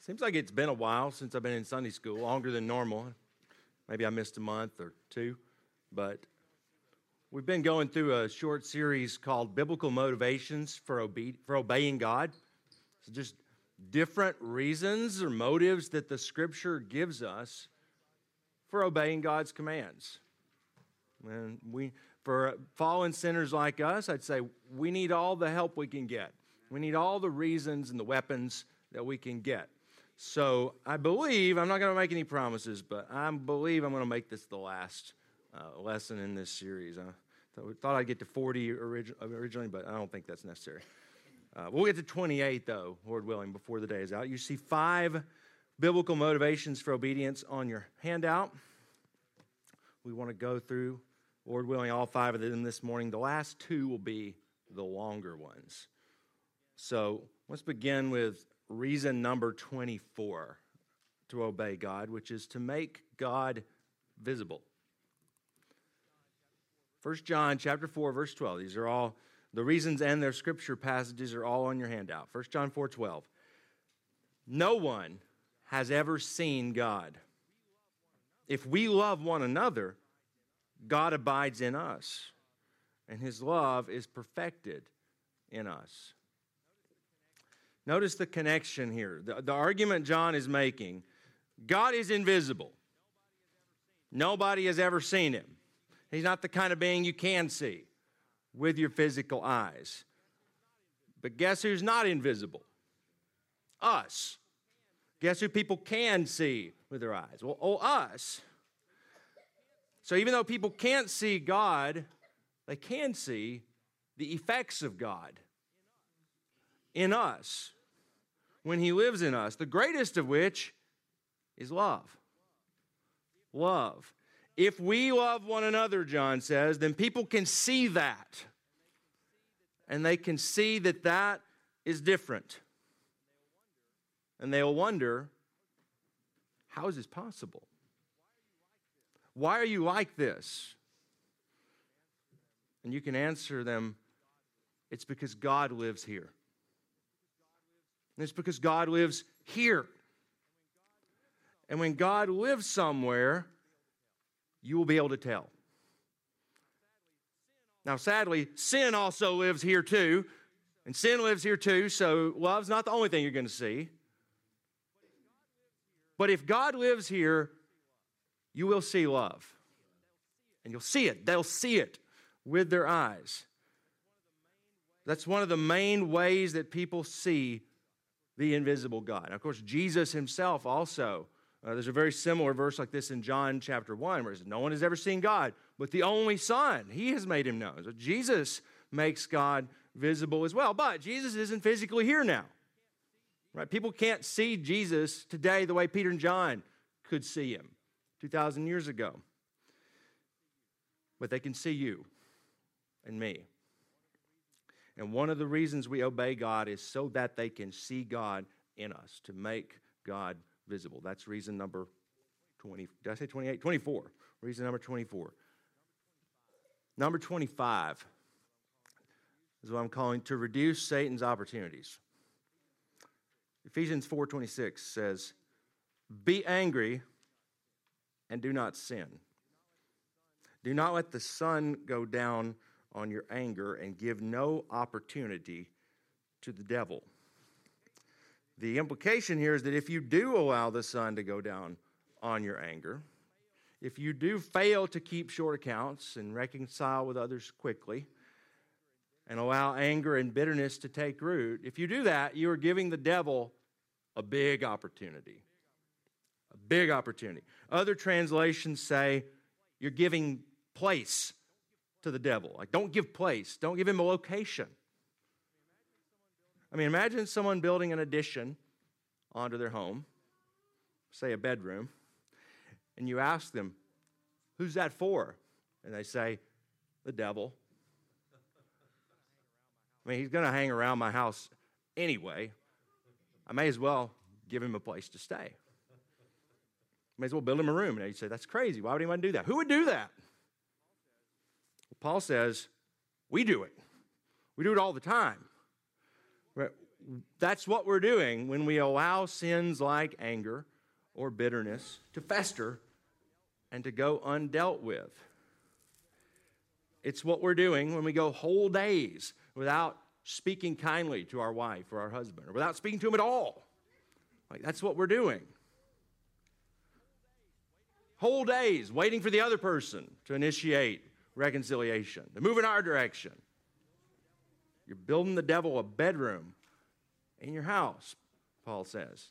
Seems like it's been a while since I've been in Sunday school, longer than normal. Maybe I missed a month or two, but we've been going through a short series called Biblical Motivations for Obeying God. So just different reasons or motives that the Scripture gives us for obeying God's commands. And for fallen sinners like us, I'd say we need all the help we can get. We need all the reasons and the weapons that we can get. So I believe, I'm not going to make any promises, but I believe I'm going to make this the last lesson in this series. I thought I'd get to 40 originally, but I don't think that's necessary. We'll get to 28, though, Lord willing, before the day is out. You see 5 biblical motivations for obedience on your handout. We want to go through, Lord willing, all 5 of them this morning. The last 2 will be the longer ones. So let's begin with reason number 24 to obey God, which is to make God visible. 1 John chapter 4, verse 12. These are all the reasons, and their scripture passages are all on your handout. 1 John 4:12. No one has ever seen God. If we love one another, God abides in us, and his love is perfected in us. Notice the connection here. The argument John is making, God is invisible. Nobody has ever seen him. He's not the kind of being you can see with your physical eyes. But guess who's not invisible? Us. Guess who people can see with their eyes? Well, us. So even though people can't see God, they can see the effects of God in us when he lives in us, the greatest of which is love. Love. If we love one another, John says, then people can see that. And they can see that that is different. And they'll wonder, how is this possible? Why are you like this? And you can answer them, it's because God lives here. And it's because God lives here. And when God lives somewhere, you will be able to tell. Now, sadly, sin also lives here too. And sin lives here too, so love's not the only thing you're going to see. But if God lives here, you will see love. And you'll see it. They'll see it with their eyes. That's one of the main ways that people see the invisible God. And of course, Jesus himself also. There's a very similar verse like this in John chapter 1 where it says, no one has ever seen God, but the only Son, he has made him known. So Jesus makes God visible as well. But Jesus isn't physically here now. Right? People can't see Jesus today the way Peter and John could see him 2,000 years ago. But they can see you and me. And one of the reasons we obey God is so that they can see God in us, to make God visible. That's reason number 20. Did I say 28? 24. Reason number 24. Number 25 is what I'm calling to reduce Satan's opportunities. Ephesians 4:26 says, be angry and do not sin. Do not let the sun go down on your anger and give no opportunity to the devil. The implication here is that if you do allow the sun to go down on your anger, if you do fail to keep short accounts and reconcile with others quickly, and allow anger and bitterness to take root, if you do that, you are giving the devil a big opportunity. A big opportunity. Other translations say you're giving place to the devil. Like, don't give place. Don't give him a location. I mean, imagine someone building an addition onto their home, say a bedroom, and you ask them, who's that for? And they say, the devil. I mean, he's going to hang around my house anyway. I may as well give him a place to stay. May as well build him a room. And you say, that's crazy. Why would anyone do that? Who would do that? Paul says, we do it. We do it all the time. that's what we're doing when we allow sins like anger or bitterness to fester and to go undealt with. It's what we're doing when we go whole days without speaking kindly to our wife or our husband, or without speaking to him at all. Like, that's what we're doing. Whole days waiting for the other person to initiate reconciliation, to move in our direction. You're building the devil a bedroom in your house, Paul says.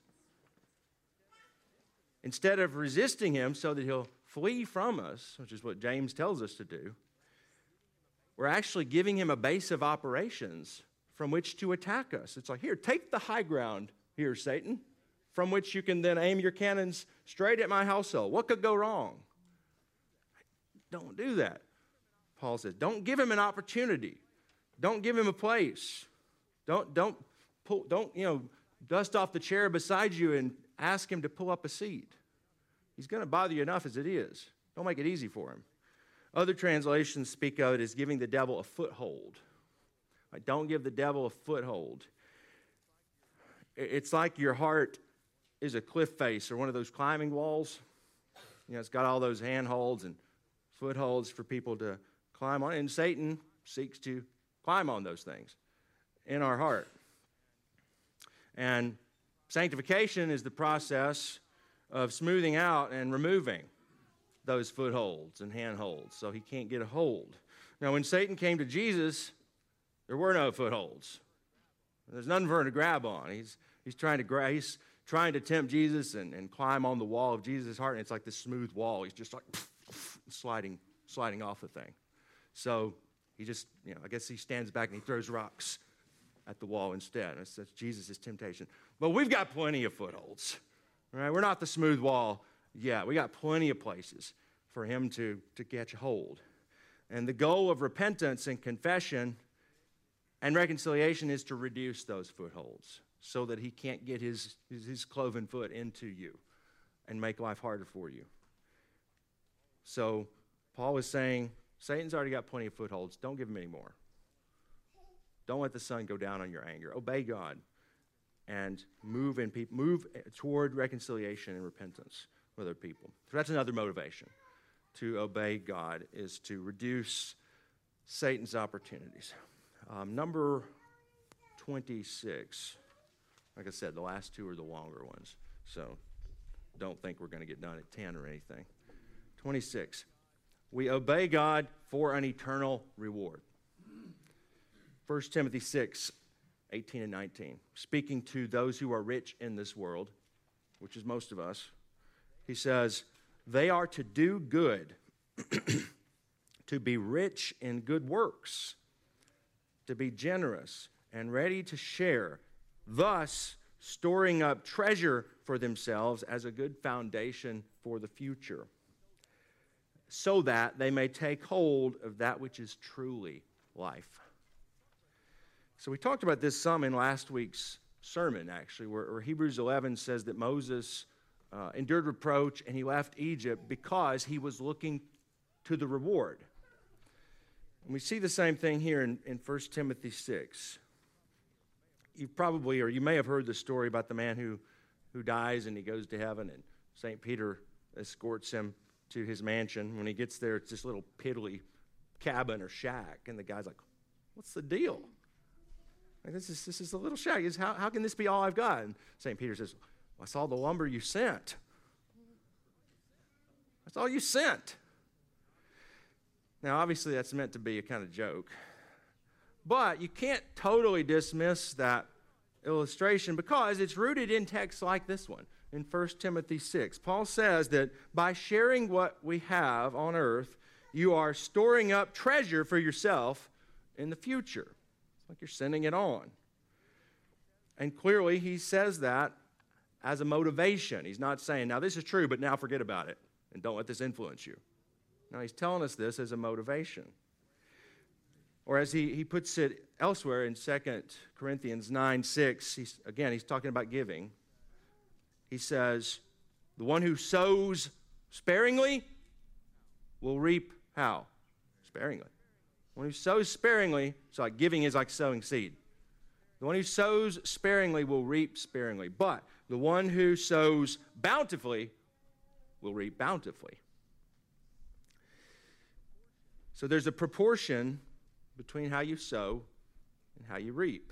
Instead of resisting him so that he'll flee from us, which is what James tells us to do, we're actually giving him a base of operations from which to attack us. It's like, here, take the high ground here, Satan, from which you can then aim your cannons straight at my household. What could go wrong? Don't do that, Paul says. Don't give him an opportunity. Don't give him a place. Don't dust off the chair beside you and ask him to pull up a seat. He's going to bother you enough as it is. Don't make it easy for him. Other translations speak of it as giving the devil a foothold. Like, don't give the devil a foothold. It's like your heart is a cliff face or one of those climbing walls. It's got all those handholds and footholds for people to climb on. And Satan seeks to climb on those things in our heart. And sanctification is the process of smoothing out and removing those footholds and handholds so he can't get a hold. Now, when Satan came to Jesus, there were no footholds. There's nothing for him to grab on. He's trying to tempt Jesus and climb on the wall of Jesus' heart, and it's like this smooth wall. He's just like sliding off the thing. So he just, I guess he stands back and he throws rocks at the wall instead. That's Jesus' temptation. But we've got plenty of footholds. All right? We're not the smooth wall. Yeah, we got plenty of places for him to catch hold. And the goal of repentance and confession and reconciliation is to reduce those footholds so that he can't get his cloven foot into you and make life harder for you. So Paul is saying, Satan's already got plenty of footholds. Don't give him any more. Don't let the sun go down on your anger. Obey God and move toward reconciliation and repentance with other people. So that's another motivation to obey God, is to reduce Satan's opportunities. Number 26. Like I said, the last two are the longer ones. So don't think we're going to get done at 10 or anything. 26. We obey God for an eternal reward. 1 Timothy 6, 18 and 19. Speaking to those who are rich in this world, which is most of us, he says, they are to do good, to be rich in good works, to be generous and ready to share, thus storing up treasure for themselves as a good foundation for the future, so that they may take hold of that which is truly life. So we talked about this some in last week's sermon, actually, where Hebrews 11 says that Moses endured reproach and he left Egypt because he was looking to the reward. And we see the same thing here in 1 Timothy 6. You may have heard the story about the man who dies and he goes to heaven, and St. Peter escorts him to his mansion. When he gets there, it's this little piddly cabin or shack, and the guy's like, what's the deal? Like, this is a little shack. How can this be all I've got? And St. Peter says, well, I saw the lumber you sent. That's all you sent. Now, obviously, that's meant to be a kind of joke. But you can't totally dismiss that illustration because it's rooted in texts like this one in 1 Timothy 6. Paul says that by sharing what we have on earth, you are storing up treasure for yourself in the future. It's like you're sending it on. And clearly, he says that as a motivation. He's not saying, now this is true, but now forget about it and don't let this influence you. No, he's telling us this as a motivation. Or as he puts it elsewhere in 2 Corinthians 9:6, he's talking about giving. He says, the one who sows sparingly will reap how? Sparingly. One who sows sparingly, so like giving is like sowing seed. The one who sows sparingly will reap sparingly, but the one who sows bountifully will reap bountifully. So there's a proportion between how you sow and how you reap.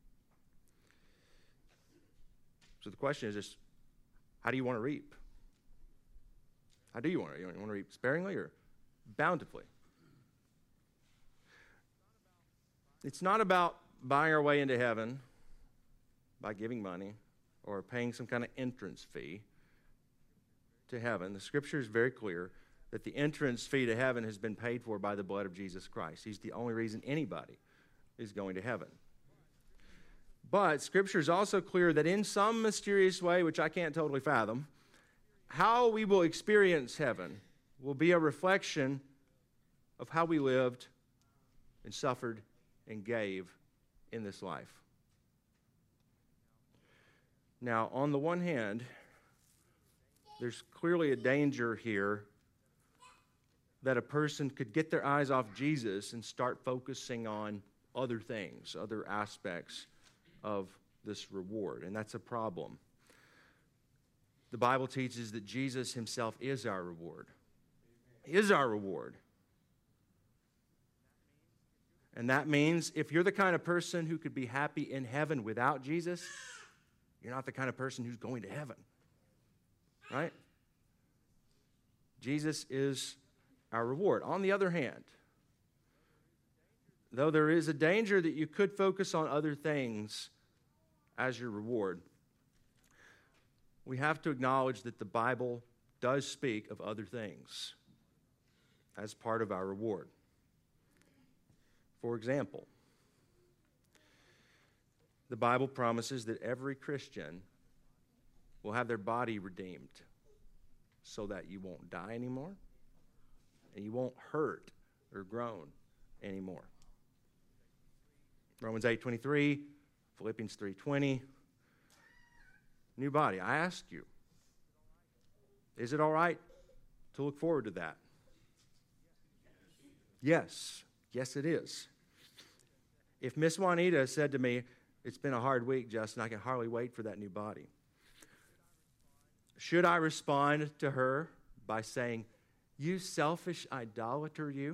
So the question is just, how do you want to reap? How do you want to? You want to reap sparingly or bountifully? It's not about buying our way into heaven by giving money or paying some kind of entrance fee to heaven. The Scripture is very clear that the entrance fee to heaven has been paid for by the blood of Jesus Christ. He's the only reason anybody is going to heaven. But Scripture is also clear that in some mysterious way, which I can't totally fathom, how we will experience heaven will be a reflection of how we lived and suffered and gave in this life. Now, on the one hand, there's clearly a danger here that a person could get their eyes off Jesus and start focusing on other things, other aspects of this reward, and that's a problem. The Bible teaches that Jesus himself is our reward. He is our reward. And that means if you're the kind of person who could be happy in heaven without Jesus, you're not the kind of person who's going to heaven. Right? Jesus is our reward. On the other hand, though there is a danger that you could focus on other things as your reward, we have to acknowledge that the Bible does speak of other things as part of our reward. For example, the Bible promises that every Christian will have their body redeemed so that you won't die anymore and you won't hurt or groan anymore. Romans 8:23, Philippians 3:20. New body. I ask you, is it all right to look forward to that? Yes. Yes, it is. If Miss Juanita said to me, "It's been a hard week, Justin, I can hardly wait for that new body," should I respond to her by saying, "You selfish idolater, you?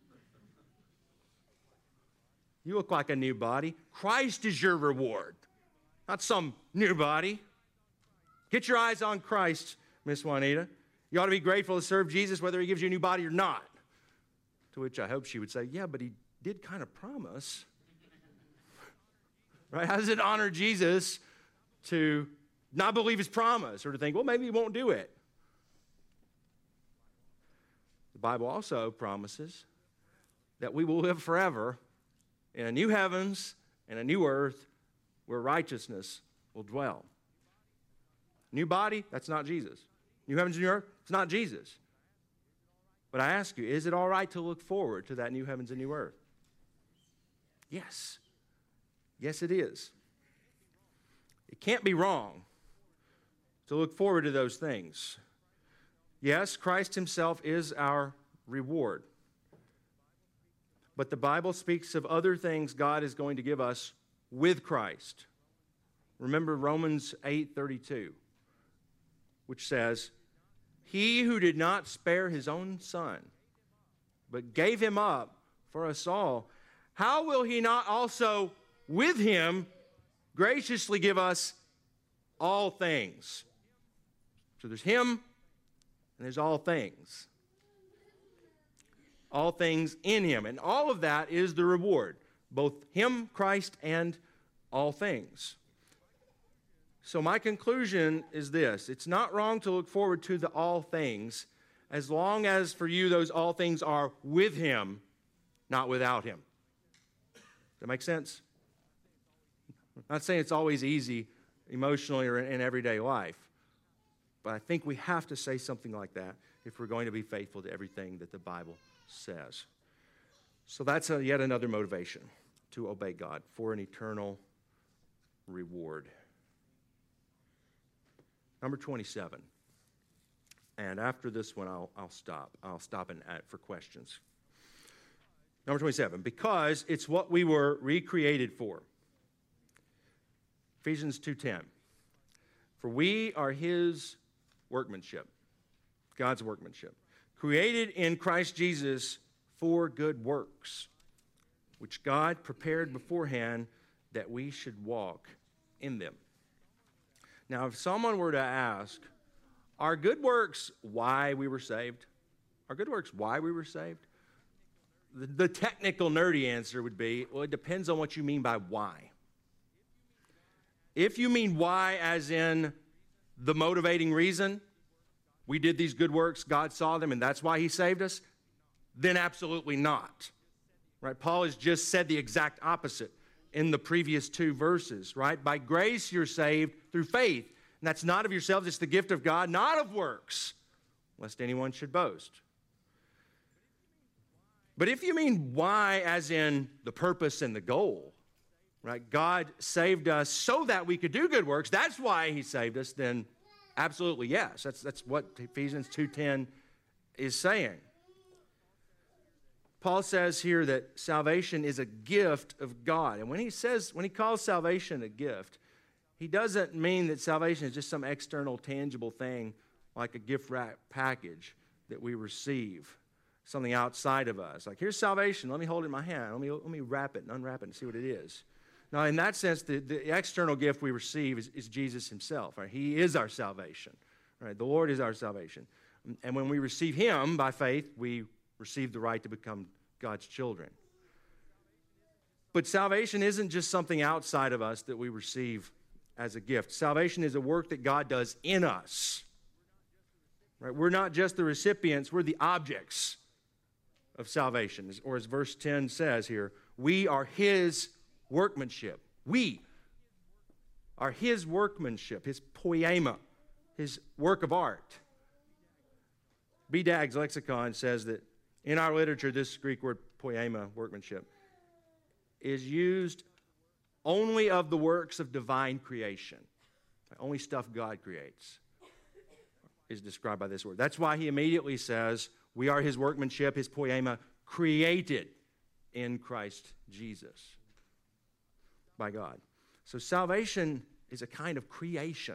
You look like a new body. Christ is your reward, not some new body. Get your eyes on Christ, Miss Juanita. You ought to be grateful to serve Jesus whether he gives you a new body or not." To which I hope she would say, "Yeah, but he did kind of promise." Right? How does it honor Jesus to not believe his promise or to think, well, maybe he won't do it? The Bible also promises that we will live forever in a new heavens and a new earth where righteousness will dwell. New body, that's not Jesus. New heavens and new earth, it's not Jesus. But I ask you, is it all right to look forward to that new heavens and new earth? Yes. Yes, it is. It can't be wrong to look forward to those things. Yes, Christ himself is our reward. But the Bible speaks of other things God is going to give us with Christ. Remember Romans 8:32, which says, "He who did not spare his own son, but gave him up for us all, how will he not also with him graciously give us all things?" So there's him and there's all things. All things in him. And all of that is the reward. Both him, Christ, and all things. So my conclusion is this: it's not wrong to look forward to the all things as long as for you those all things are with him, not without him. Does that make sense? I'm not saying it's always easy emotionally or in everyday life, but I think we have to say something like that if we're going to be faithful to everything that the Bible says. So that's yet another motivation to obey God for an eternal reward. Number 27. And after this one, I'll stop. I'll stop and add for questions. Number 27. Because it's what we were recreated for. Ephesians 2:10. For we are his workmanship, God's workmanship, created in Christ Jesus for good works, which God prepared beforehand that we should walk in them. Now, if someone were to ask, are good works why we were saved? Are good works why we were saved? The technical, nerdy answer would be, well, it depends on what you mean by why. If you mean why as in the motivating reason, we did these good works, God saw them, and that's why he saved us, then absolutely not. Right? Paul has just said the exact opposite in the previous two verses, right? By grace you're saved through faith. And that's not of yourselves, it's the gift of God, not of works, lest anyone should boast. But if you mean why as in the purpose and the goal, right? God saved us so that we could do good works, that's why he saved us, then absolutely yes. That's what Ephesians 2:10 is saying. Paul says here that salvation is a gift of God. And when he calls salvation a gift, he doesn't mean that salvation is just some external, tangible thing like a gift wrap package that we receive, something outside of us. Like, here's salvation. Let me hold it in my hand. Let me wrap it and unwrap it and see what it is. Now, in that sense, the external gift we receive is Jesus himself. Right? He is our salvation. Right? The Lord is our salvation. And when we receive him by faith, we receive the right to become God's children. But salvation isn't just something outside of us that we receive as a gift. Salvation is a work that God does in us. Right? We're not just the recipients, we're the objects of salvation. Or as verse 10 says here, we are his workmanship. We are his workmanship, his poiema, his work of art. BDAG's lexicon says that in our literature, this Greek word poiema, workmanship, is used only of the works of divine creation. Only stuff God creates is described by this word. That's why he immediately says, we are his workmanship, his poiema, created in Christ Jesus by God. So salvation is a kind of creation.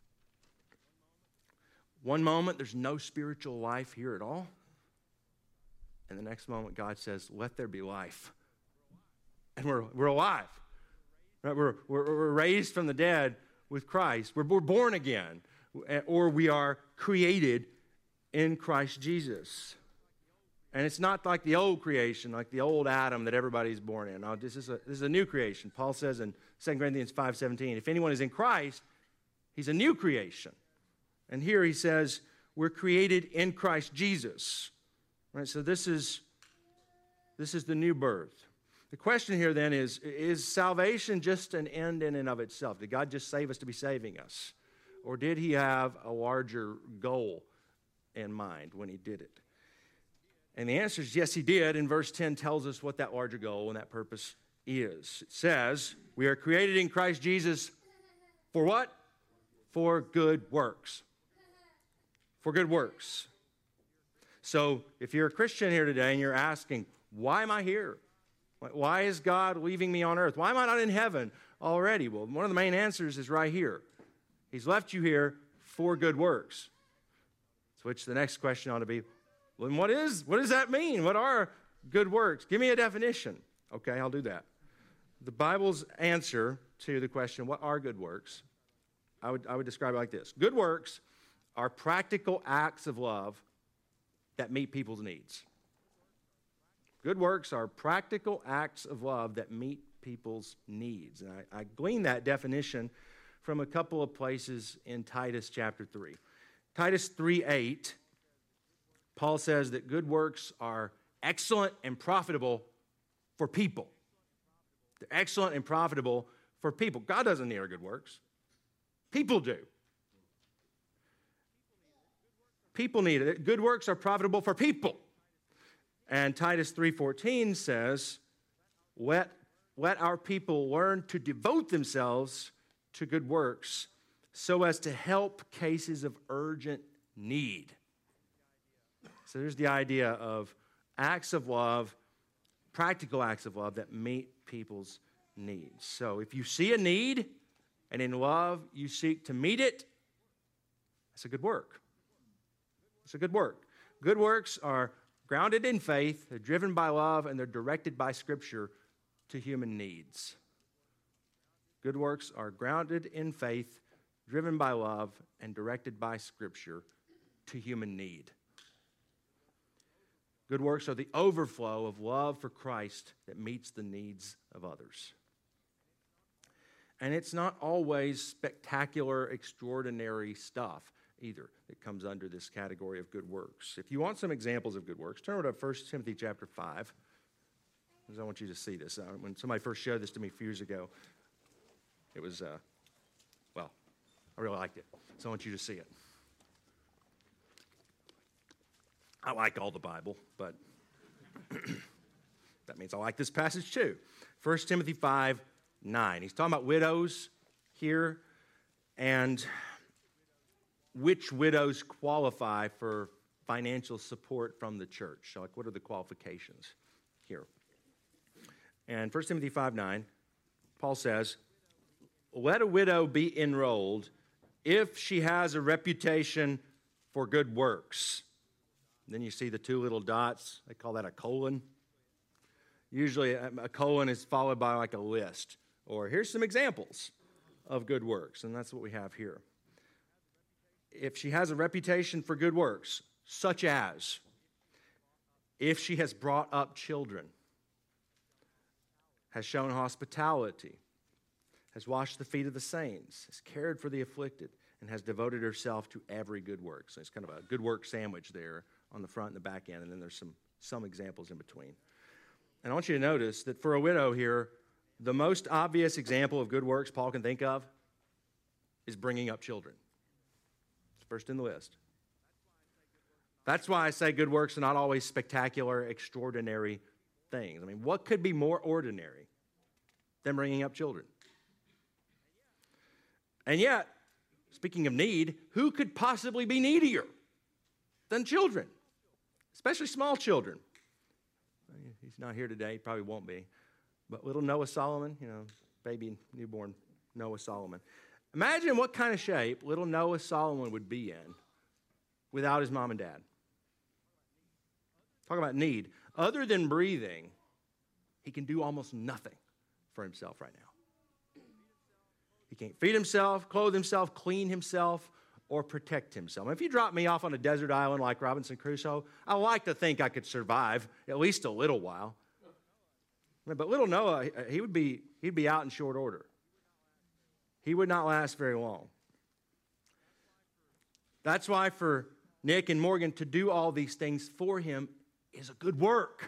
One moment, there's no spiritual life here at all. And the next moment, God says, let there be life. And we're alive. Right? We're raised from the dead with Christ. We're born again. Or we are created in Christ Jesus. And it's not like the old creation, like the old Adam that everybody's born in. No, this is a new creation. Paul says in 2 Corinthians 5:17, if anyone is in Christ, he's a new creation. And here he says, we're created in Christ Jesus. Right? So this is the new birth. The question here then is salvation just an end in and of itself? Did God just save us to be saving us? Or did he have a larger goal in mind when he did it? And the answer is yes, he did. And verse 10 tells us what that larger goal and that purpose is. It says, we are created in Christ Jesus for what? For good works. For good works. So if you're a Christian here today and you're asking, why am I here? Why is God leaving me on earth? Why am I not in heaven already? Well, one of the main answers is right here. He's left you here for good works. To which the next question ought to be, well, what does that mean? What are good works? Give me a definition. Okay, I'll do that. The Bible's answer to the question, what are good works? I would describe it like this. Good works are practical acts of love that meet people's needs. Good works are practical acts of love that meet people's needs. And I glean that definition from a couple of places in Titus chapter 3. Titus 3:8, Paul says that good works are excellent and profitable for people. They're excellent and profitable for people. God doesn't need our good works. People do. People need it. Good works are profitable for people. And Titus 3:14 says, let our people learn to devote themselves to good works so as to help cases of urgent need. So there's the idea of acts of love, practical acts of love that meet people's needs. So if you see a need, and in love you seek to meet it, that's a good work. It's a good work. Good works are grounded in faith, they're driven by love, and they're directed by Scripture to human needs. Good works are grounded in faith, driven by love, and directed by Scripture to human need. Good works are the overflow of love for Christ that meets the needs of others. And it's not always spectacular, extraordinary stuff either that comes under this category of good works. If you want some examples of good works, turn over to 1 Timothy chapter 5, because I want you to see this. When somebody first showed this to me a few years ago, it was, I really liked it, so I want you to see it. I like all the Bible, but that means I like this passage too. 1 Timothy 5:9. He's talking about widows here, and which widows qualify for financial support from the church. So, what are the qualifications here? And 1 Timothy 5:9, Paul says, let a widow be enrolled if she has a reputation for good works. And then you see the two little dots. They call that a colon. Usually a colon is followed by like a list. Or here's some examples of good works. And that's what we have here. If she has a reputation for good works, such as if she has brought up children, has shown hospitality, has washed the feet of the saints, has cared for the afflicted, and has devoted herself to every good work. So it's kind of a good work sandwich there on the front and the back end, and then there's some examples in between. And I want you to notice that for a widow here, the most obvious example of good works Paul can think of is bringing up children. It's first in the list. That's why I say good works are not always spectacular, extraordinary things. I mean, what could be more ordinary than bringing up children? And yet, speaking of need, who could possibly be needier than children, especially small children? He's not here today, he probably won't be. But little Noah Solomon, baby newborn Noah Solomon. Imagine what kind of shape little Noah Solomon would be in without his mom and dad. Talk about need. Other than breathing, he can do almost nothing for himself right now. He can't feed himself, clothe himself, clean himself, or protect himself. If you drop me off on a desert island like Robinson Crusoe, I like to think I could survive at least a little while. But little Noah, he'd be out in short order. He would not last very long. That's why for Nick and Morgan to do all these things for him is a good work.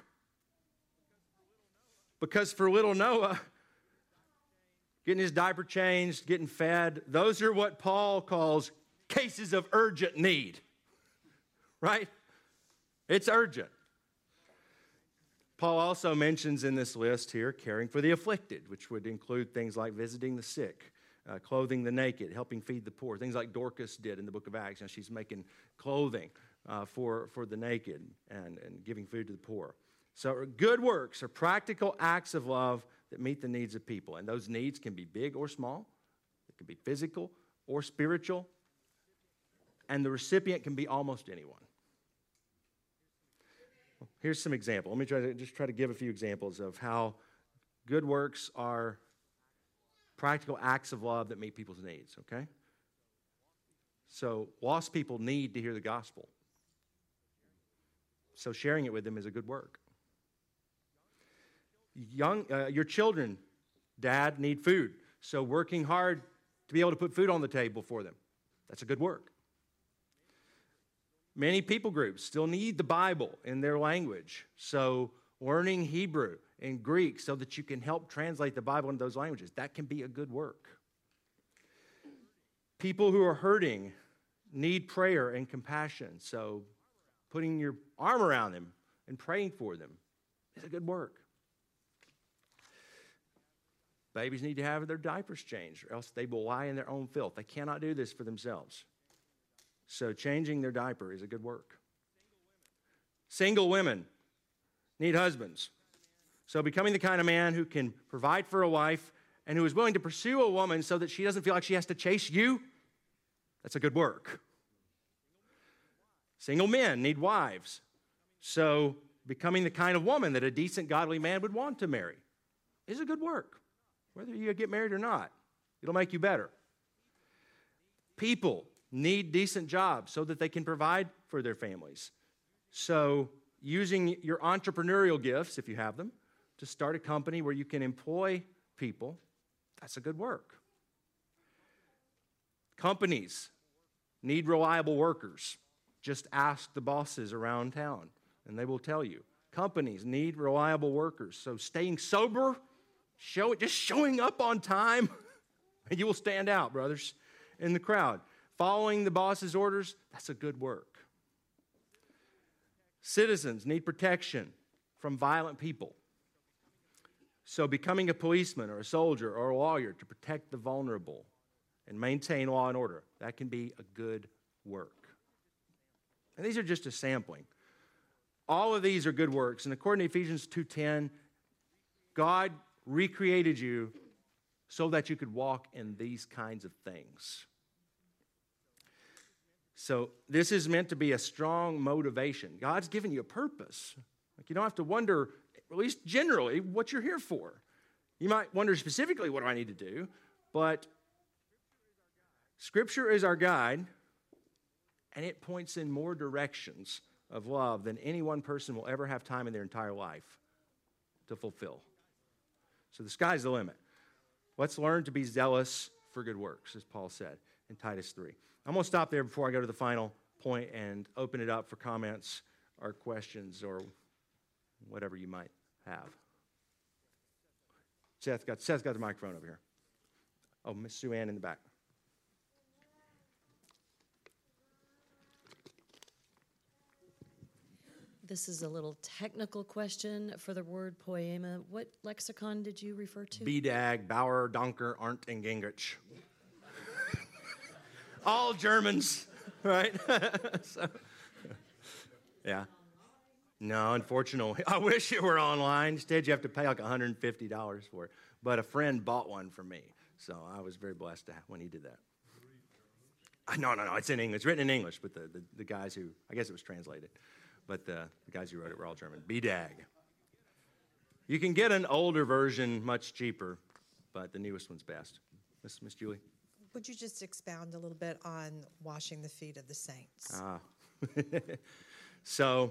Because for little Noah, getting his diaper changed, getting fed, those are what Paul calls cases of urgent need. Right? It's urgent. Paul also mentions in this list here caring for the afflicted, which would include things like visiting the sick, clothing the naked, helping feed the poor, things like Dorcas did in the book of Acts. She's making clothing for the naked and giving food to the poor. So good works are practical acts of love that meet the needs of people. And those needs can be big or small. It can be physical or spiritual. And the recipient can be almost anyone. Here's some examples. Let me try to give a few examples of how good works are practical acts of love that meet people's needs, okay? So lost people need to hear the gospel. So sharing it with them is a good work. Your children, Dad, need food. So working hard to be able to put food on the table for them, that's a good work. Many people groups still need the Bible in their language. So learning Hebrew and Greek so that you can help translate the Bible into those languages, that can be a good work. People who are hurting need prayer and compassion. So putting your arm around them and praying for them is a good work. Babies need to have their diapers changed, or else they will lie in their own filth. They cannot do this for themselves. So changing their diaper is a good work. Single women need husbands. So becoming the kind of man who can provide for a wife and who is willing to pursue a woman so that she doesn't feel like she has to chase you, that's a good work. Single men need wives. So becoming the kind of woman that a decent, godly man would want to marry is a good work. Whether you get married or not, it'll make you better. People need decent jobs so that they can provide for their families. So using your entrepreneurial gifts, if you have them, to start a company where you can employ people, that's a good work. Companies need reliable workers. Just ask the bosses around town, and they will tell you. Companies need reliable workers. So staying sober, just showing up on time, and you will stand out, brothers, in the crowd. Following the boss's orders, that's a good work. Citizens need protection from violent people. So becoming a policeman or a soldier or a lawyer to protect the vulnerable and maintain law and order, that can be a good work. And these are just a sampling. All of these are good works. And according to Ephesians 2:10, God recreated you so that you could walk in these kinds of things. So this is meant to be a strong motivation. God's given you a purpose. Like, you don't have to wonder, at least generally, what you're here for. You might wonder specifically, what do I need to do? But Scripture is our guide, and it points in more directions of love than any one person will ever have time in their entire life to fulfill. So the sky's the limit. Let's learn to be zealous for good works, as Paul said in Titus 3. I'm going to stop there before I go to the final point and open it up for comments or questions or whatever you might have. Seth's got the microphone over here. Oh, Miss Sue Ann in the back. This is a little technical question for the word poema. What lexicon did you refer to? BDAG, Bauer, Donker, Arndt, and Gingrich. All Germans, right? So, yeah. No, unfortunately. I wish it were online. Instead, you have to pay like $150 for it. But a friend bought one for me, so I was very blessed when he did that. No, it's in English. It's written in English, but the guys who, I guess it was translated, but the guys who wrote it were all German. BDAG. You can get an older version much cheaper, but the newest one's best. Miss Julie? Would you just expound a little bit on washing the feet of the saints? So,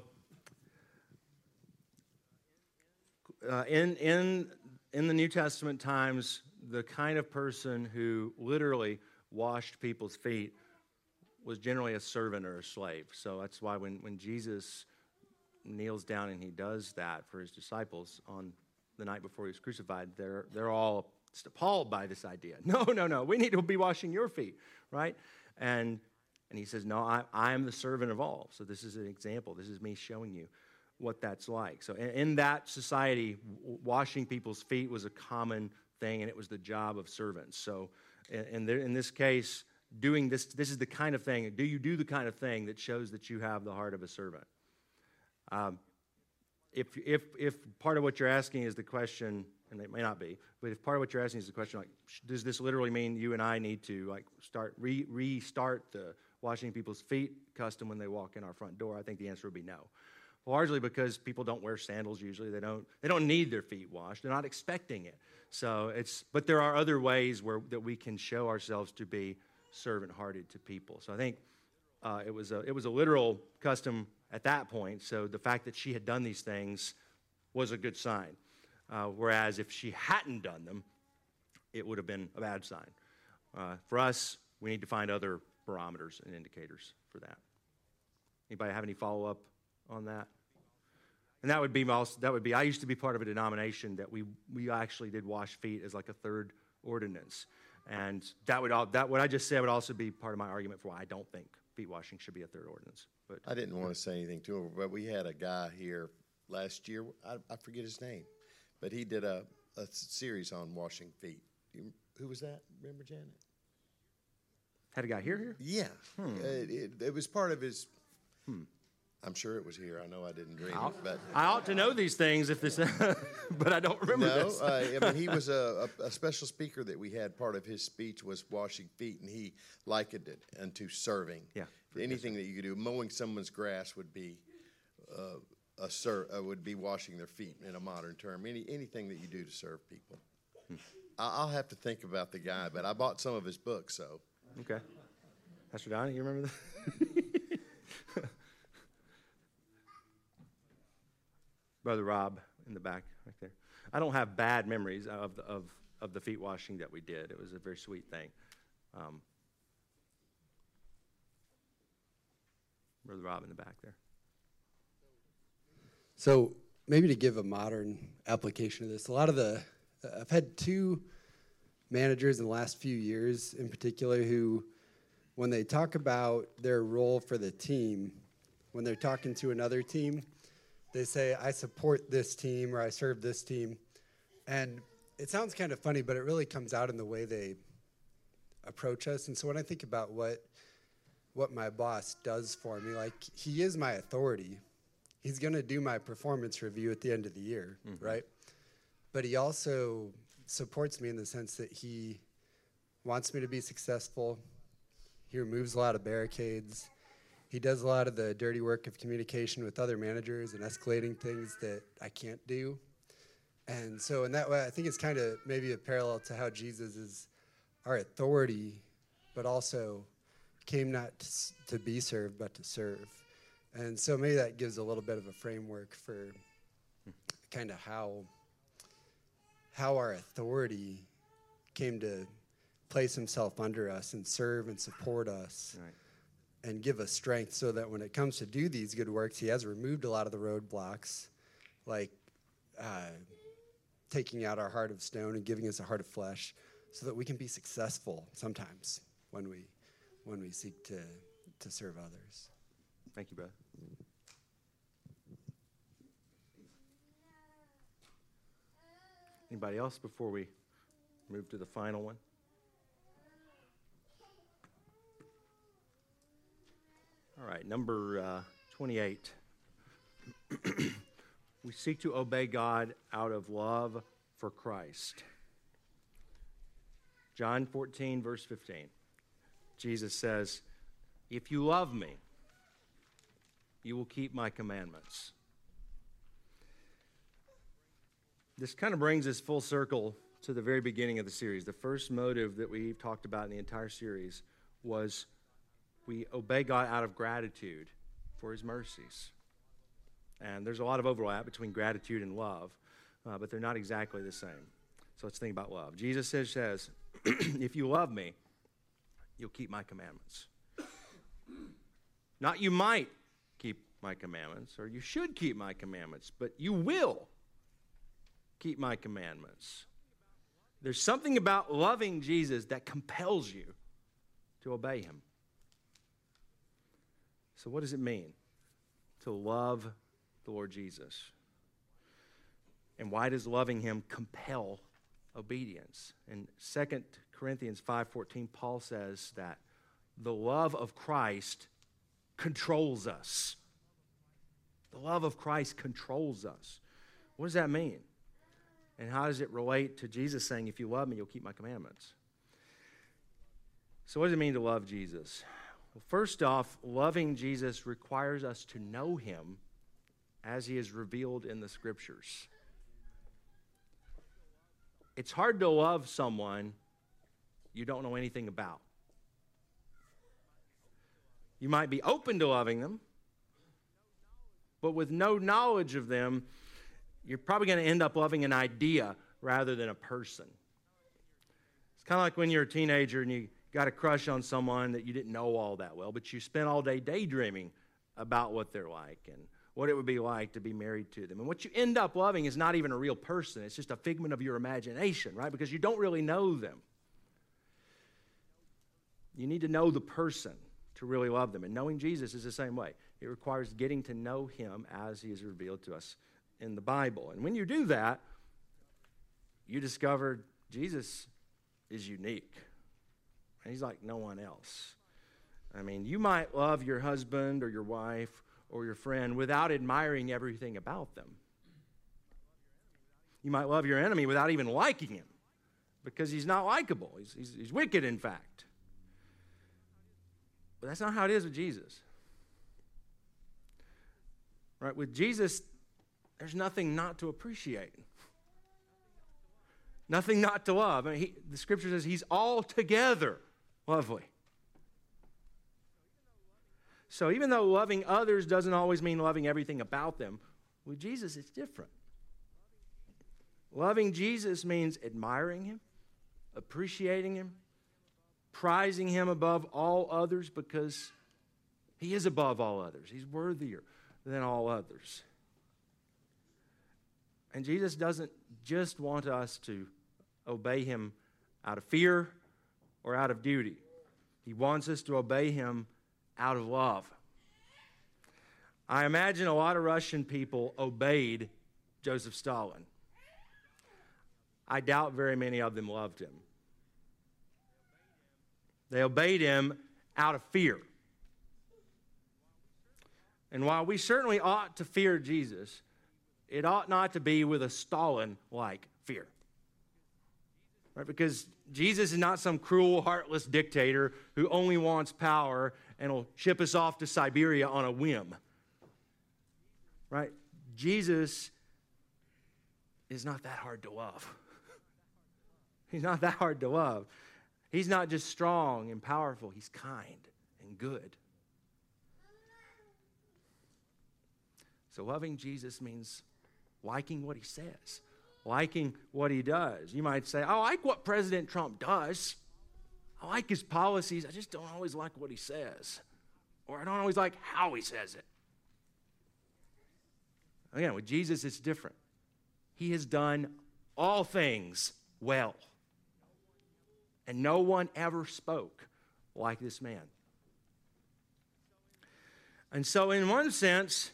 in the New Testament times, the kind of person who literally washed people's feet was generally a servant or a slave. So that's why when Jesus kneels down and he does that for his disciples on the night before he was crucified, they're all just appalled by this idea. No, we need to be washing your feet, right? And he says, no, I am the servant of all. So this is an example. This is me showing you what that's like. So in that society, washing people's feet was a common thing, and it was the job of servants. So in this case, doing this is the kind of thing, do you do the kind of thing that shows that you have the heart of a servant? If part of what you're asking is the question, and it may not be, but if part of what you're asking is the question, like, does this literally mean you and I need to like restart the washing people's feet custom when they walk in our front door? I think the answer would be no. Largely because people don't wear sandals usually. They don't need their feet washed. They're not expecting it. So but there are other ways that we can show ourselves to be servant-hearted to people. So I think it was a literal custom at that point. So the fact that she had done these things was a good sign. Whereas if she hadn't done them, it would have been a bad sign. For us, we need to find other barometers and indicators for that. Anybody have any follow-up on that? And that would be. I used to be part of a denomination that we actually did wash feet as like a third ordinance, and what I just said would also be part of my argument for why I don't think feet washing should be a third ordinance. But I didn't want to say anything to him, but we had a guy here last year. I forget his name, but he did a series on washing feet. Who was that? Remember, Janet? Had a guy here? Yeah. It was part of his I'm sure it was here. I know I didn't dream I it, but ought to know these things if this, but I don't remember no. this. I mean, he was a special speaker that we had. Part of his speech was washing feet, and he likened it unto serving. Yeah. Anything that you could do, mowing someone's grass would be would be washing their feet in a modern term. Anything that you do to serve people. I'll have to think about the guy, but I bought some of his books, so. Okay. Pastor Donnie, you remember that? Brother Rob in the back right there. I don't have bad memories of the feet washing that we did. It was a very sweet thing. Brother Rob in the back there. So maybe to give a modern application of this, I've had two managers in the last few years in particular who, when they talk about their role for the team, when they're talking to another team, they say, I support this team or I serve this team. And it sounds kind of funny, but it really comes out in the way they approach us. And so when I think about what my boss does for me, like, he is my authority. He's going to do my performance review at the end of the year, right? But he also supports me in the sense that he wants me to be successful. He removes a lot of barricades. He does a lot of the dirty work of communication with other managers and escalating things that I can't do. And so in that way, I think it's kind of maybe a parallel to how Jesus is our authority, but also came not to be served, but to serve. And so maybe that gives a little bit of a framework for kind of how our authority came to place himself under us and serve and support us. Right. And give us strength so that when it comes to do these good works, he has removed a lot of the roadblocks, like taking out our heart of stone and giving us a heart of flesh so that we can be successful sometimes when we seek to serve others. Thank you, brother. Anybody else before we move to the final one? All right, number 28. We seek to obey God out of love for Christ. John 14, verse 15. Jesus says, if you love me, you will keep my commandments. This kind of brings us full circle to the very beginning of the series. The first motive that we talked about in the entire series was we obey God out of gratitude for his mercies. And there's a lot of overlap between gratitude and love, but they're not exactly the same. So let's think about love. Jesus says, if you love me, you'll keep my commandments. Not you might keep my commandments, or you should keep my commandments, but you will keep my commandments. There's something about loving Jesus that compels you to obey him. So what does it mean to love the Lord Jesus? And why does loving him compel obedience? In 2 Corinthians 5:14, Paul says that the love of Christ controls us. The love of Christ controls us. What does that mean? And how does it relate to Jesus saying, if you love me, you'll keep my commandments? So what does it mean to love Jesus? Well, first off, loving Jesus requires us to know him as he is revealed in the Scriptures. It's hard to love someone you don't know anything about. You might be open to loving them, but with no knowledge of them, you're probably going to end up loving an idea rather than a person. It's kind of like when you're a teenager and you got a crush on someone that you didn't know all that well, but you spent all day daydreaming about what they're like and what it would be like to be married to them. And what you end up loving is not even a real person. It's just a figment of your imagination, right? Because you don't really know them. You need to know the person to really love them. And knowing Jesus is the same way. It requires getting to know him as he is revealed to us in the Bible. And when you do that, you discover Jesus is unique. And he's like no one else. I mean, you might love your husband or your wife or your friend without admiring everything about them. You might love your enemy without even liking him because he's not likable. He's wicked, in fact. But that's not how it is with Jesus. Right? With Jesus, there's nothing not to appreciate. Nothing not to love. I mean, the scripture says he's altogether lovely. So even though loving others doesn't always mean loving everything about them, with Jesus it's different. Loving Jesus means admiring him, appreciating him, prizing him above all others because he is above all others. He's worthier than all others. And Jesus doesn't just want us to obey him out of fear or out of duty. He wants us to obey him out of love. I imagine a lot of Russian people obeyed Joseph Stalin. I doubt very many of them loved him. They obeyed him out of fear. And while we certainly ought to fear Jesus, it ought not to be with a Stalin-like fear. Right? Because Jesus is not some cruel, heartless dictator who only wants power and will ship us off to Siberia on a whim. Right? Jesus is not that hard to love. He's not that hard to love. He's not just strong and powerful. He's kind and good. So loving Jesus means liking what he says, liking what he does. You might say, I like what President Trump does. I like his policies. I just don't always like what he says. Or I don't always like how he says it. Again, with Jesus, it's different. He has done all things well. And no one ever spoke like this man. And so in one sense,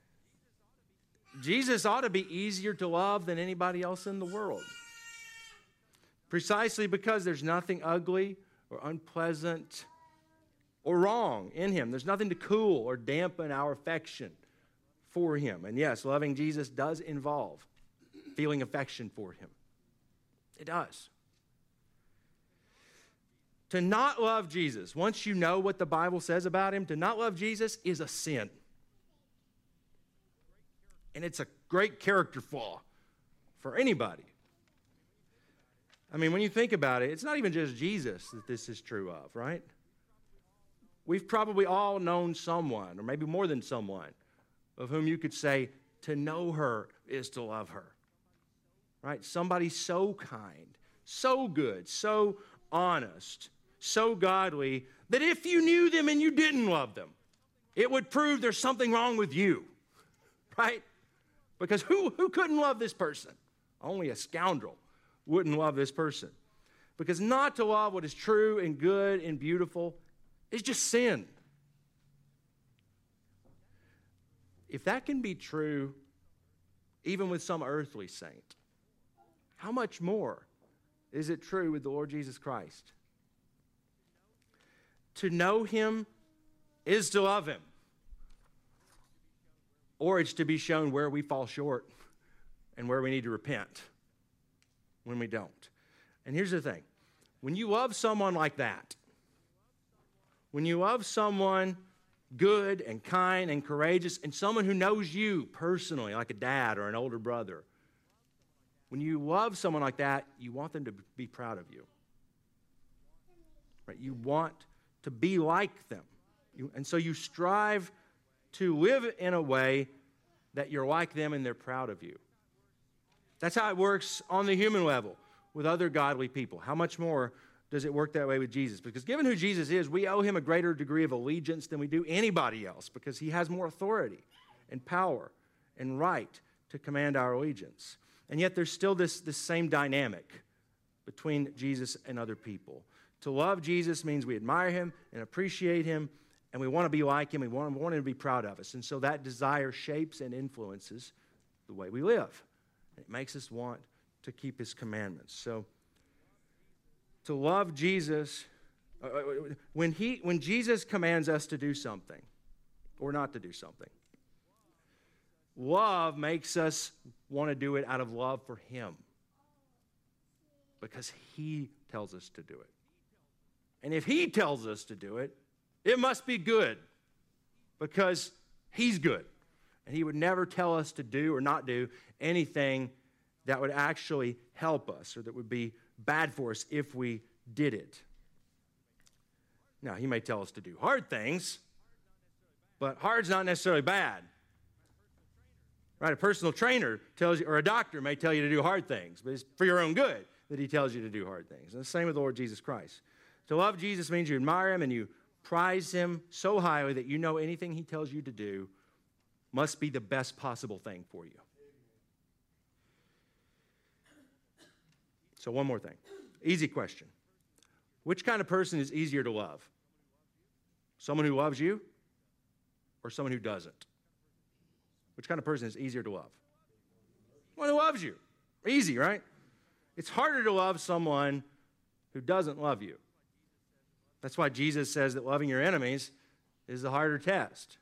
Jesus ought to be easier to love than anybody else in the world. Precisely because there's nothing ugly or unpleasant or wrong in him. There's nothing to cool or dampen our affection for him. And yes, loving Jesus does involve feeling affection for him. It does. To not love Jesus, once you know what the Bible says about him, to not love Jesus is a sin. And it's a great character flaw for anybody. I mean, when you think about it, it's not even just Jesus that this is true of, right? We've probably all known someone, or maybe more than someone, of whom you could say, to know her is to love her. Right? Somebody so kind, so good, so honest, so godly, that if you knew them and you didn't love them, it would prove there's something wrong with you. Right? Because who couldn't love this person? Only a scoundrel wouldn't love this person. Because not to love what is true and good and beautiful is just sin. If that can be true even with some earthly saint, how much more is it true with the Lord Jesus Christ? To know him is to love him. Or it's to be shown where we fall short and where we need to repent when we don't. And here's the thing. When you love someone like that, when you love someone good and kind and courageous and someone who knows you personally, like a dad or an older brother, when you love someone like that, you want them to be proud of you. Right? You want to be like them. And so you strive to live in a way that you're like them and they're proud of you. That's how it works on the human level with other godly people. How much more does it work that way with Jesus? Because given who Jesus is, we owe him a greater degree of allegiance than we do anybody else because he has more authority and power and right to command our allegiance. And yet there's still this same dynamic between Jesus and other people. To love Jesus means we admire him and appreciate him, and we want to be like him. We want him to be proud of us. And so that desire shapes and influences the way we live. It makes us want to keep his commandments. So to love Jesus, when Jesus commands us to do something or not to do something, love makes us want to do it out of love for him. Because he tells us to do it. And if he tells us to do it, it must be good. Because he's good. And he would never tell us to do or not do anything that would actually help us or that would be bad for us if we did it. Now, he may tell us to do hard things, but hard's not necessarily bad. Right? A personal trainer tells you, or a doctor may tell you to do hard things, but it's for your own good that he tells you to do hard things. And the same with the Lord Jesus Christ. To love Jesus means you admire him and you prize him so highly that you know anything he tells you to do must be the best possible thing for you. So one more thing. Easy question. Which kind of person is easier to love? Someone who loves you or someone who doesn't? Which kind of person is easier to love? One who loves you. Easy, right? It's harder to love someone who doesn't love you. That's why Jesus says that loving your enemies is the harder test.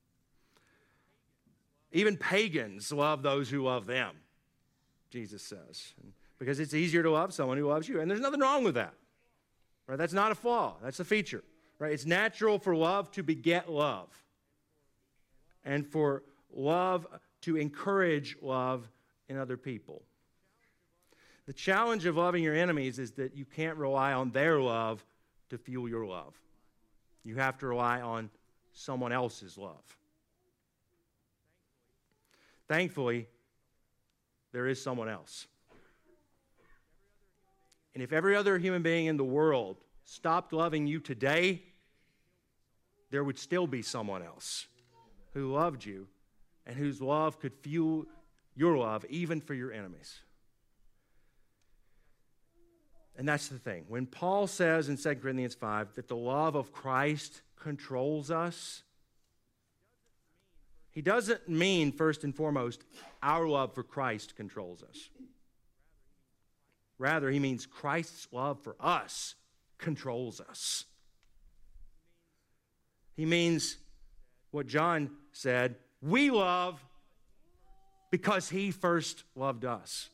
Even pagans love those who love them, Jesus says. Because it's easier to love someone who loves you. And there's nothing wrong with that. Right? That's not a flaw. That's a feature. Right? It's natural for love to beget love. And for love to encourage love in other people. The challenge of loving your enemies is that you can't rely on their love to fuel your love. You have to rely on someone else's love. Thankfully, there is someone else. And if every other human being in the world stopped loving you today, there would still be someone else who loved you and whose love could fuel your love even for your enemies. And that's the thing. When Paul says in 2 Corinthians 5 that the love of Christ controls us, he doesn't mean, first and foremost, our love for Christ controls us. Rather, he means Christ's love for us controls us. He means what John said, we love because he first loved us.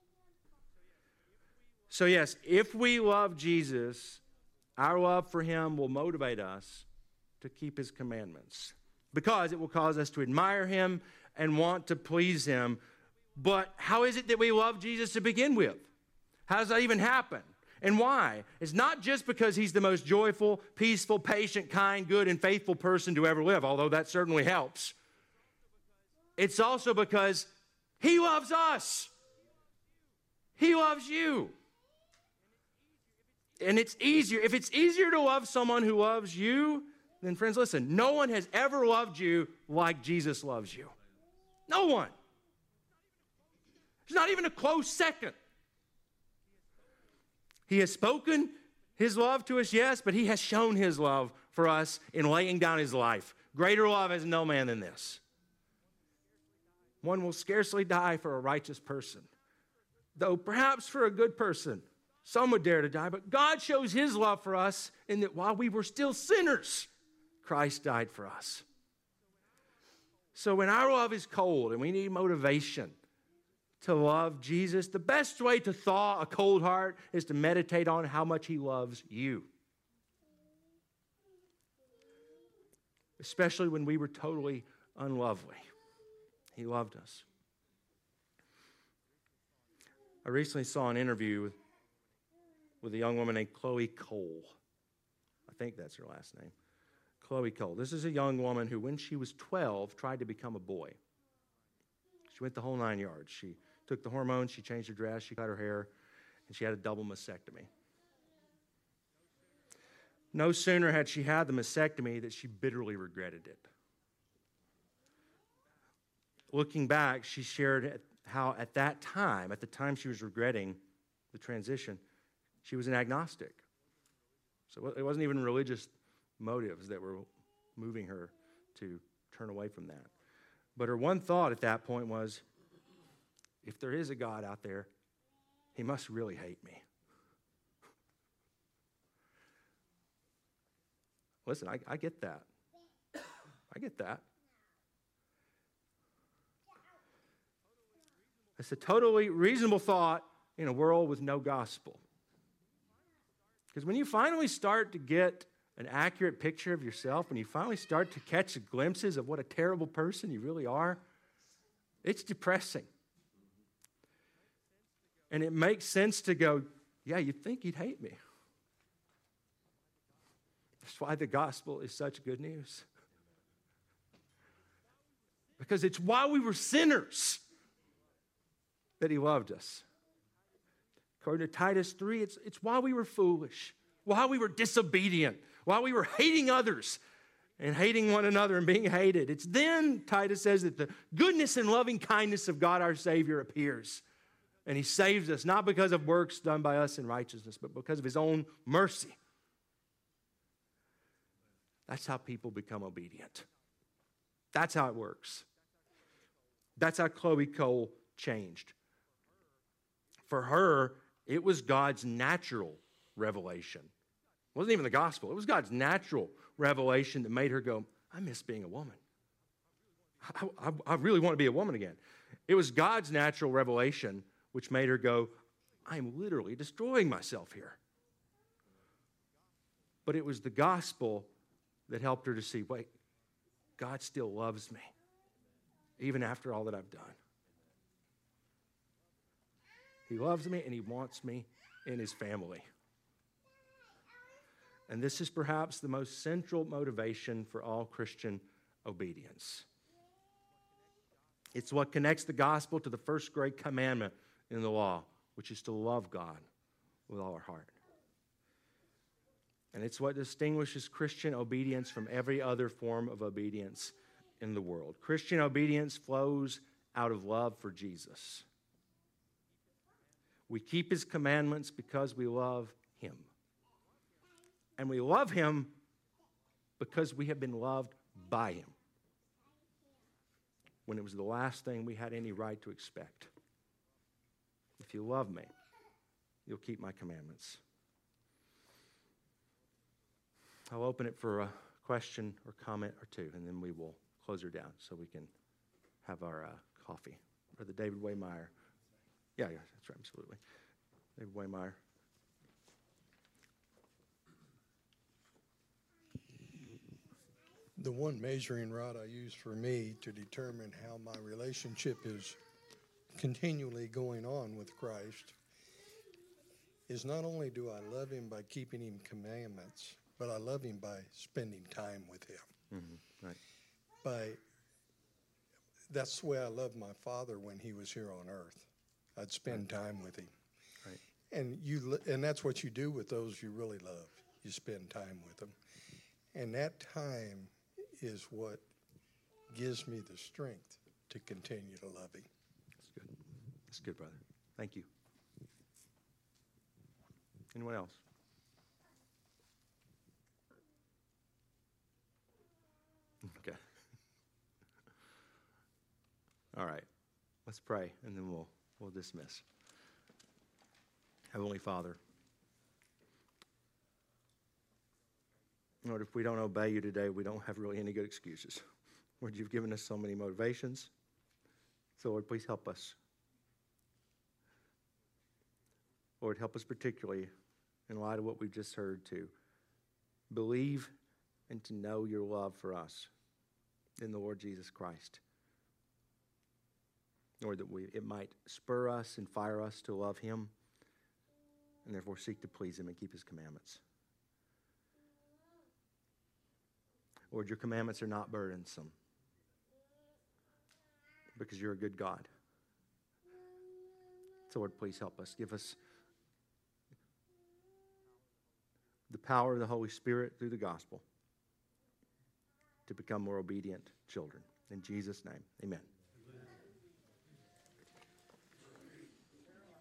So yes, if we love Jesus, our love for him will motivate us to keep his commandments because it will cause us to admire him and want to please him. But how is it that we love Jesus to begin with? How does that even happen? And why? It's not just because he's the most joyful, peaceful, patient, kind, good, and faithful person to ever live, although that certainly helps. It's also because he loves us. He loves you. And it's easier. If it's easier to love someone who loves you, then friends, listen, no one has ever loved you like Jesus loves you. No one. There's not even a close second. He has spoken his love to us, yes, but he has shown his love for us in laying down his life. Greater love has no man than this. One will scarcely die for a righteous person, though perhaps for a good person. Some would dare to die, but God shows his love for us in that while we were still sinners, Christ died for us. So when our love is cold and we need motivation to love Jesus, the best way to thaw a cold heart is to meditate on how much he loves you. Especially when we were totally unlovely. He loved us. I recently saw an interview with a young woman named Chloe Cole. I think that's her last name. Chloe Cole. This is a young woman who, when she was 12, tried to become a boy. She went the whole 9 yards. She took the hormones, she changed her dress, she cut her hair, and she had a double mastectomy. No sooner had she had the mastectomy that she bitterly regretted it. Looking back, she shared how at the time she was regretting the transition, she was an agnostic. So it wasn't even religious motives that were moving her to turn away from that. But her one thought at that point was, if there is a God out there, he must really hate me. Listen, I get that. I get that. It's a totally reasonable thought in a world with no gospel. Because when you finally start to get an accurate picture of yourself, when you finally start to catch glimpses of what a terrible person you really are, it's depressing. And it makes sense to go, yeah, you'd think he'd hate me. That's why the gospel is such good news. Because it's while we were sinners that he loved us. According to Titus 3, it's while we were foolish, while we were disobedient, while we were hating others and hating one another and being hated. It's then, Titus says, that the goodness and loving kindness of God our Savior appears. And he saves us, not because of works done by us in righteousness, but because of his own mercy. That's how people become obedient. That's how it works. That's how Chloe Cole changed. For her, it was God's natural revelation. It wasn't even the gospel. It was God's natural revelation that made her go, I miss being a woman. I really want to be a woman again. It was God's natural revelation which made her go, I'm literally destroying myself here. But it was the gospel that helped her to see, wait, God still loves me, even after all that I've done. He loves me and he wants me in his family. And this is perhaps the most central motivation for all Christian obedience. It's what connects the gospel to the first great commandment in the law, which is to love God with all our heart. And it's what distinguishes Christian obedience from every other form of obedience in the world. Christian obedience flows out of love for Jesus. We keep his commandments because we love him. And we love him because we have been loved by him, when it was the last thing we had any right to expect. If you love me, you'll keep my commandments. I'll open it for a question or comment or two, and then we will close her down so we can have our coffee. Brother David Waymeyer. Yeah, that's right, absolutely. David Waymeyer. The one measuring rod I use for me to determine how my relationship is continually going on with Christ is not only do I love him by keeping him commandments, but I love him by spending time with him. Mm-hmm. Right. That's the way I loved my father when he was here on earth. I'd spend time with him. Right. And that's what you do with those you really love. You spend time with them. And that time is what gives me the strength to continue to love him. That's good. That's good, brother. Thank you. Anyone else? Okay. All right. Let's pray, and then we'll dismiss. Heavenly Father, Lord, if we don't obey you today, we don't have really any good excuses. Lord, you've given us so many motivations. So, Lord, please help us. Lord, help us particularly, in light of what we've just heard, to believe and to know your love for us in the Lord Jesus Christ. Lord, that it might spur us and fire us to love him, and therefore seek to please him and keep his commandments. Lord, your commandments are not burdensome because you're a good God. So, Lord, please help us. Give us the power of the Holy Spirit through the gospel to become more obedient children. In Jesus' name, amen.